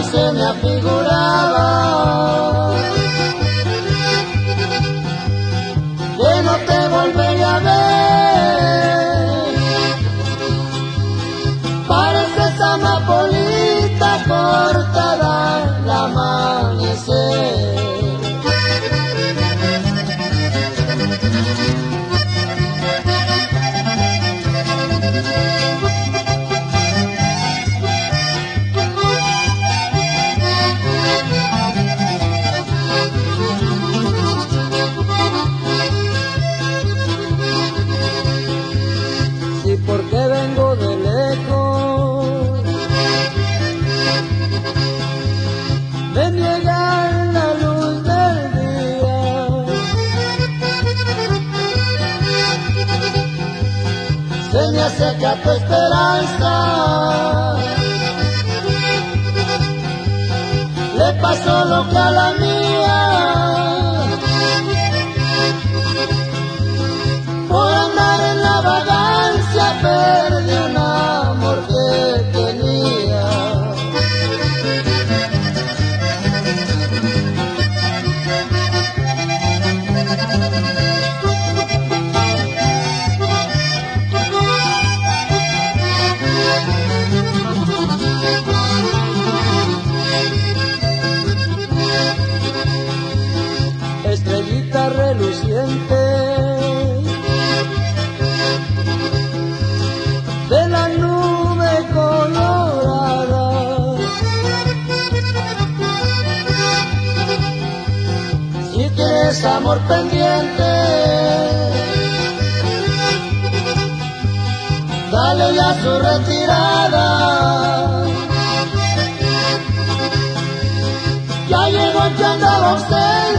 se me afiguraba que no te volvería a ver. Pareces amapolita cortada al amanecer. Porque vengo de lejos, me niegan la luz del día. Se me acerca tu esperanza, le pasó lo que a la mía. Por andar en la vagancia perdí un amor que tenía. Estrellita reluciente de la nube colorada, si tienes amor pendiente, dale ya su retirada. Ya llegó el que andaba usted.